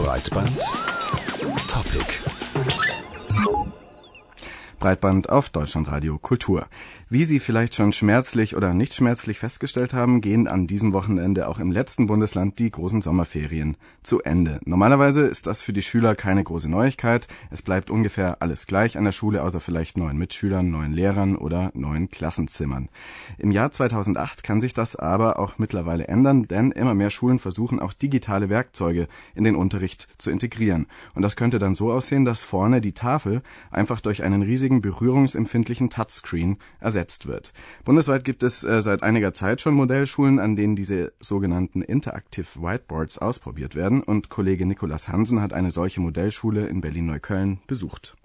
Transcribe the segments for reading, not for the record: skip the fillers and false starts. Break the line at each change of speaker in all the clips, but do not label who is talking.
Breitband Topic.
Breitband auf Deutschlandradio Kultur. Wie Sie vielleicht schon schmerzlich oder nicht schmerzlich festgestellt haben, gehen an diesem Wochenende auch im letzten Bundesland die großen Sommerferien zu Ende. Normalerweise ist das für die Schüler keine große Neuigkeit. Es bleibt ungefähr alles gleich an der Schule, außer vielleicht neuen Mitschülern, neuen Lehrern oder neuen Klassenzimmern. Im Jahr 2008 kann sich das aber auch mittlerweile ändern, denn immer mehr Schulen versuchen auch digitale Werkzeuge in den Unterricht zu integrieren. Und das könnte dann so aussehen, dass vorne die Tafel einfach durch einen riesigen berührungsempfindlichen Touchscreen ersetzt wird. Bundesweit gibt es seit einiger Zeit schon Modellschulen, an denen diese sogenannten Interactive Whiteboards ausprobiert werden, und Kollege Nicolas Hansen hat eine solche Modellschule in Berlin-Neukölln besucht.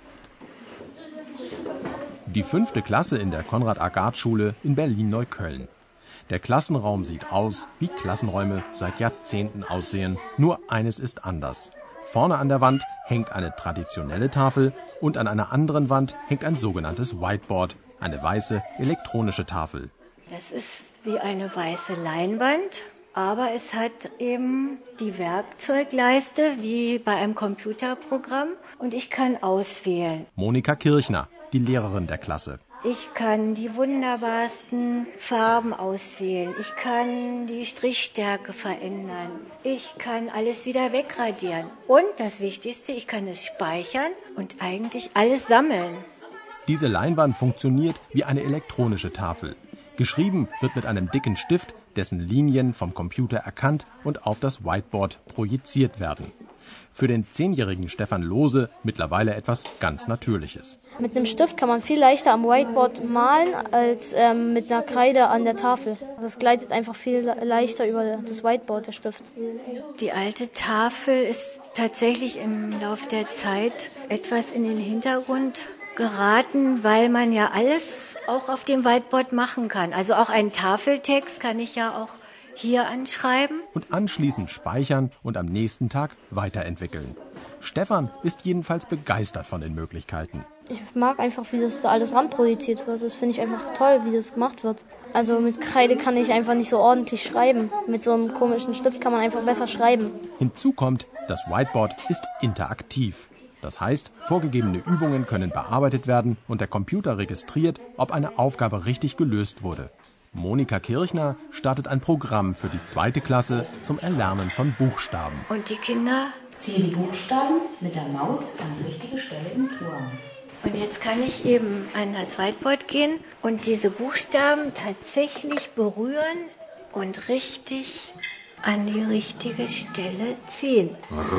Die 5. Klasse in der Konrad-Agarth-Schule in Berlin-Neukölln. Der Klassenraum sieht aus, wie Klassenräume seit Jahrzehnten aussehen. Nur eines ist anders. Vorne an der Wand hängt eine traditionelle Tafel und an einer anderen Wand hängt ein sogenanntes Whiteboard, eine weiße elektronische Tafel.
Das ist wie eine weiße Leinwand, aber es hat eben die Werkzeugleiste wie bei einem Computerprogramm und ich kann auswählen.
Monika Kirchner, die Lehrerin der Klasse.
Ich kann die wunderbarsten Farben auswählen. Ich kann die Strichstärke verändern. Ich kann alles wieder wegradieren. Und das Wichtigste, ich kann es speichern und eigentlich alles sammeln.
Diese Leinwand funktioniert wie eine elektronische Tafel. Geschrieben wird mit einem dicken Stift, dessen Linien vom Computer erkannt und auf das Whiteboard projiziert werden. Für den 10-jährigen Stefan Lohse mittlerweile etwas ganz Natürliches.
Mit einem Stift kann man viel leichter am Whiteboard malen als mit einer Kreide an der Tafel. Das gleitet einfach viel leichter über das Whiteboard, der Stift.
Die alte Tafel ist tatsächlich im Laufe der Zeit etwas in den Hintergrund geraten, weil man ja alles auch auf dem Whiteboard machen kann. Also auch einen Tafeltext kann ich ja auch hier anschreiben.
Und anschließend speichern und am nächsten Tag weiterentwickeln. Stefan ist jedenfalls begeistert von den Möglichkeiten.
Ich mag einfach, wie das da alles ranprojiziert wird. Das finde ich einfach toll, wie das gemacht wird. Also mit Kreide kann ich einfach nicht so ordentlich schreiben. Mit so einem komischen Stift kann man einfach besser schreiben.
Hinzu kommt, das Whiteboard ist interaktiv. Das heißt, vorgegebene Übungen können bearbeitet werden und der Computer registriert, ob eine Aufgabe richtig gelöst wurde. Monika Kirchner startet ein Programm für die 2. Klasse zum Erlernen von Buchstaben.
Und die Kinder
ziehe die Buchstaben mit der Maus an die richtige Stelle im Turm.
Und jetzt kann ich eben an das Whiteboard gehen und diese Buchstaben tatsächlich berühren und richtig an die richtige Stelle ziehen.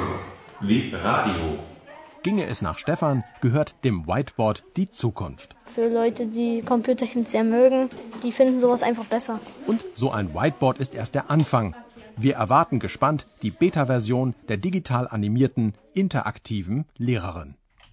Wie Radio.
Ginge es nach Stefan, gehört dem Whiteboard die Zukunft.
Für Leute, die Computergames sehr mögen, die finden sowas einfach besser.
Und so ein Whiteboard ist erst der Anfang. Wir erwarten gespannt die Beta-Version der digital animierten, interaktiven Lehrerin.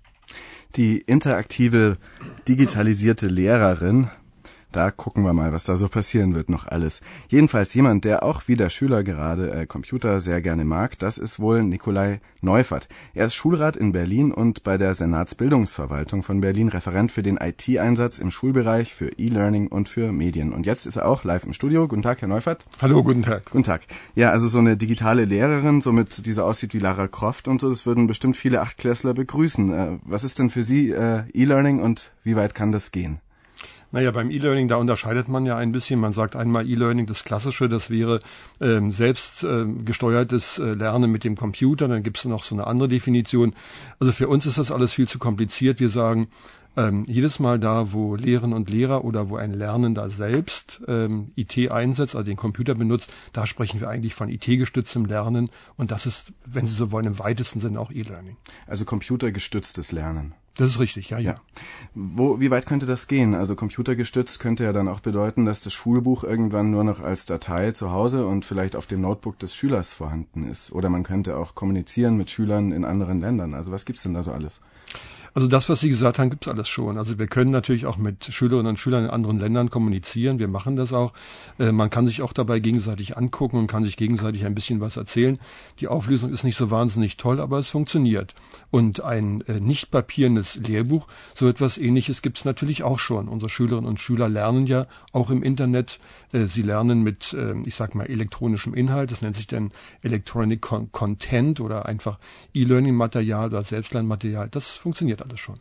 Die interaktive, digitalisierte Lehrerin, da gucken wir mal, was da so passieren wird noch alles. Jedenfalls jemand, der auch wie der Schüler gerade Computer sehr gerne mag, das ist wohl Nikolai Neufert. Er ist Schulrat in Berlin und bei der Senatsbildungsverwaltung von Berlin Referent für den IT-Einsatz im Schulbereich, für E-Learning und für Medien. Und jetzt ist er auch live im Studio. Guten Tag, Herr Neufert.
Hallo, guten Tag.
Guten Tag. Ja, also so eine digitale Lehrerin, die so aussieht wie Lara Croft und so, das würden bestimmt viele Achtklässler begrüßen. Was ist denn für Sie E-Learning und wie weit kann das gehen?
Naja, beim E-Learning, da unterscheidet man ja ein bisschen. Man sagt einmal E-Learning, das Klassische, das wäre selbst gesteuertes Lernen mit dem Computer. Dann gibt es noch so eine andere Definition. Also für uns ist das alles viel zu kompliziert. Wir sagen, jedes Mal da, wo Lehrerinnen und Lehrer oder wo ein Lernender selbst IT einsetzt, also den Computer benutzt, da sprechen wir eigentlich von IT-gestütztem Lernen. Und das ist, wenn Sie so wollen, im weitesten Sinne auch E-Learning.
Also computergestütztes Lernen.
Das ist richtig, ja.
Wie weit könnte das gehen? Also computergestützt könnte ja dann auch bedeuten, dass das Schulbuch irgendwann nur noch als Datei zu Hause und vielleicht auf dem Notebook des Schülers vorhanden ist. Oder man könnte auch kommunizieren mit Schülern in anderen Ländern. Also was gibt's denn da so alles?
Also das, was Sie gesagt haben, gibt's alles schon. Also wir können natürlich auch mit Schülerinnen und Schülern in anderen Ländern kommunizieren. Wir machen das auch. Man kann sich auch dabei gegenseitig angucken und kann sich gegenseitig ein bisschen was erzählen. Die Auflösung ist nicht so wahnsinnig toll, aber es funktioniert. Und ein nicht papierendes Lehrbuch, so etwas Ähnliches gibt's natürlich auch schon. Unsere Schülerinnen und Schüler lernen ja auch im Internet. Sie lernen mit, ich sag mal, elektronischem Inhalt. Das nennt sich dann Electronic Content oder einfach E-Learning-Material oder Selbstlernmaterial. Das funktioniert alles schon.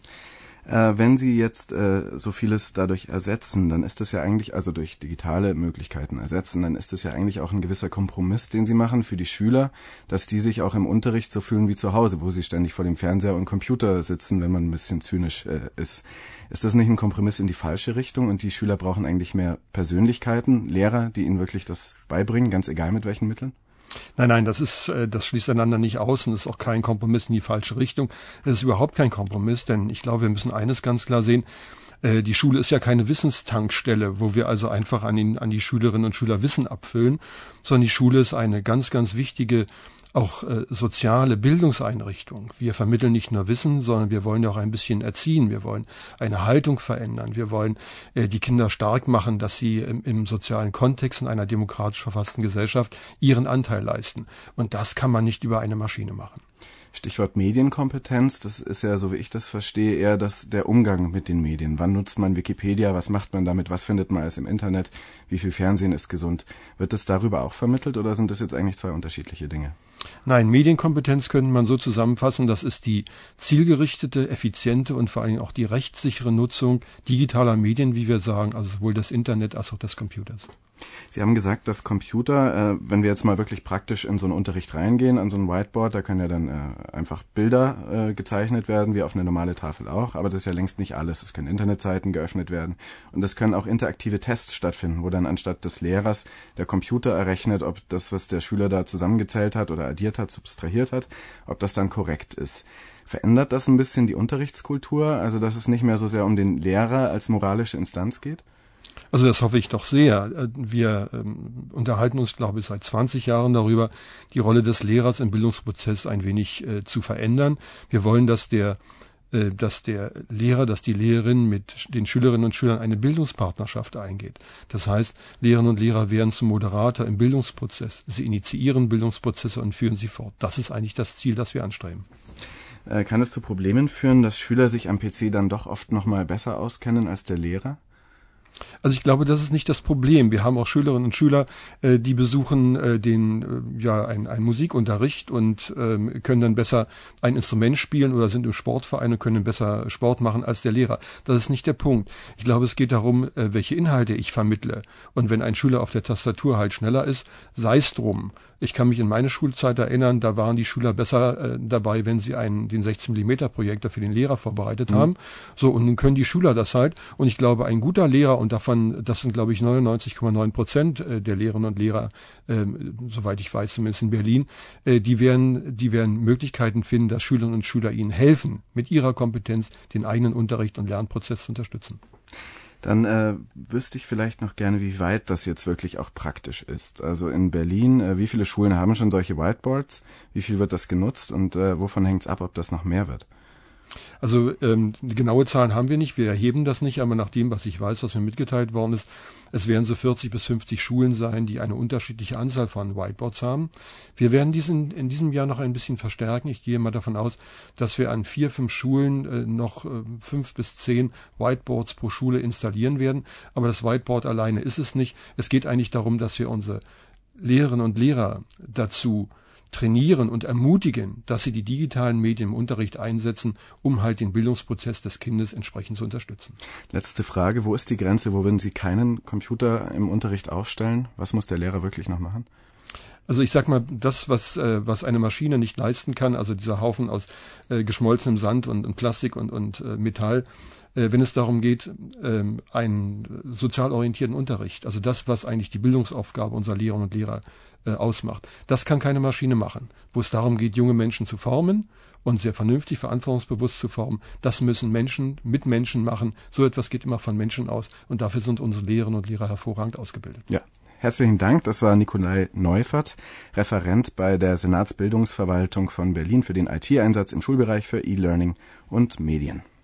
Wenn Sie jetzt so vieles dadurch ersetzen, dann ist das ja eigentlich, also durch digitale Möglichkeiten ersetzen, dann ist das ja eigentlich auch ein gewisser Kompromiss, den Sie machen für die Schüler, dass die sich auch im Unterricht so fühlen wie zu Hause, wo sie ständig vor dem Fernseher und Computer sitzen, wenn man ein bisschen zynisch ist. Ist das nicht ein Kompromiss in die falsche Richtung und die Schüler brauchen eigentlich mehr Persönlichkeiten, Lehrer, die ihnen wirklich das beibringen, ganz egal mit welchen Mitteln?
Nein, das schließt einander nicht aus und ist auch kein Kompromiss in die falsche Richtung. Es ist überhaupt kein Kompromiss, denn ich glaube, wir müssen eines ganz klar sehen. Die Schule ist ja keine Wissenstankstelle, wo wir also einfach an die Schülerinnen und Schüler Wissen abfüllen, sondern die Schule ist eine ganz, ganz wichtige auch soziale Bildungseinrichtung. Wir vermitteln nicht nur Wissen, sondern wir wollen ja auch ein bisschen erziehen. Wir wollen eine Haltung verändern. Wir wollen die Kinder stark machen, dass sie im sozialen Kontext in einer demokratisch verfassten Gesellschaft ihren Anteil leisten. Und das kann man nicht über eine Maschine machen.
Stichwort Medienkompetenz, das ist ja, so wie ich das verstehe, eher der Umgang mit den Medien. Wann nutzt man Wikipedia, was macht man damit, was findet man alles im Internet, wie viel Fernsehen ist gesund? Wird das darüber auch vermittelt oder sind das jetzt eigentlich zwei unterschiedliche Dinge?
Nein, Medienkompetenz könnte man so zusammenfassen, das ist die zielgerichtete, effiziente und vor allem auch die rechtssichere Nutzung digitaler Medien, wie wir sagen, also sowohl des Internet als auch des Computers.
Sie haben gesagt, dass Computer, wenn wir jetzt mal wirklich praktisch in so einen Unterricht reingehen, an so ein Whiteboard, da können ja dann einfach Bilder gezeichnet werden, wie auf eine normale Tafel auch, aber das ist ja längst nicht alles. Es können Internetseiten geöffnet werden und es können auch interaktive Tests stattfinden, wo dann anstatt des Lehrers der Computer errechnet, ob das, was der Schüler da zusammengezählt hat oder addiert hat, subtrahiert hat, ob das dann korrekt ist. Verändert das ein bisschen die Unterrichtskultur, also dass es nicht mehr so sehr um den Lehrer als moralische Instanz geht?
Also das hoffe ich doch sehr. Wir unterhalten uns, glaube ich, seit 20 Jahren darüber, die Rolle des Lehrers im Bildungsprozess ein wenig zu verändern. Wir wollen, dass der Lehrer, dass die Lehrerin mit den Schülerinnen und Schülern eine Bildungspartnerschaft eingeht. Das heißt, Lehrerinnen und Lehrer werden zum Moderator im Bildungsprozess. Sie initiieren Bildungsprozesse und führen sie fort. Das ist eigentlich das Ziel, das wir anstreben.
Kann es zu Problemen führen, dass Schüler sich am PC dann doch oft noch mal besser auskennen als der Lehrer?
Also ich glaube, das ist nicht das Problem. Wir haben auch Schülerinnen und Schüler, die besuchen einen Musikunterricht und können dann besser ein Instrument spielen oder sind im Sportverein und können besser Sport machen als der Lehrer. Das ist nicht der Punkt. Ich glaube, es geht darum, welche Inhalte ich vermittle. Und wenn ein Schüler auf der Tastatur halt schneller ist, sei es drum. Ich kann mich in meine Schulzeit erinnern, da waren die Schüler besser dabei, wenn sie den 16mm-Projektor für den Lehrer vorbereitet haben. So, und nun können die Schüler das halt. Und ich glaube, ein guter Lehrer, und das sind, glaube ich, 99,9% der Lehrerinnen und Lehrer, soweit ich weiß, zumindest in Berlin, die werden Möglichkeiten finden, dass Schülerinnen und Schüler ihnen helfen, mit ihrer Kompetenz den eigenen Unterricht und Lernprozess zu unterstützen.
Dann wüsste ich vielleicht noch gerne, wie weit das jetzt wirklich auch praktisch ist. Also in Berlin, wie viele Schulen haben schon solche Whiteboards? Wie viel wird das genutzt und wovon hängt es ab, ob das noch mehr wird?
Also genaue Zahlen haben wir nicht, wir erheben das nicht, aber nach dem, was ich weiß, was mir mitgeteilt worden ist, es werden so 40 bis 50 Schulen sein, die eine unterschiedliche Anzahl von Whiteboards haben. Wir werden in diesem Jahr noch ein bisschen verstärken. Ich gehe mal davon aus, dass wir an 4, 5 Schulen noch 5 bis 10 Whiteboards pro Schule installieren werden. Aber das Whiteboard alleine ist es nicht. Es geht eigentlich darum, dass wir unsere Lehrerinnen und Lehrer dazu trainieren und ermutigen, dass sie die digitalen Medien im Unterricht einsetzen, um halt den Bildungsprozess des Kindes entsprechend zu unterstützen.
Letzte Frage, wo ist die Grenze? Wo würden Sie keinen Computer im Unterricht aufstellen? Was muss der Lehrer wirklich noch machen?
Also ich sag mal, das, was eine Maschine nicht leisten kann, also dieser Haufen aus geschmolzenem Sand und Plastik und Metall, wenn es darum geht, einen sozial orientierten Unterricht, also das, was eigentlich die Bildungsaufgabe unserer Lehrerinnen und Lehrer ausmacht, das kann keine Maschine machen. Wo es darum geht, junge Menschen zu formen und sehr vernünftig, verantwortungsbewusst zu formen, das müssen Menschen mit Menschen machen. So etwas geht immer von Menschen aus und dafür sind unsere Lehrerinnen und Lehrer hervorragend ausgebildet.
Ja, Herzlichen Dank, das war Nikolai Neufert, Referent bei der Senatsbildungsverwaltung von Berlin für den IT-Einsatz im Schulbereich für E-Learning und Medien.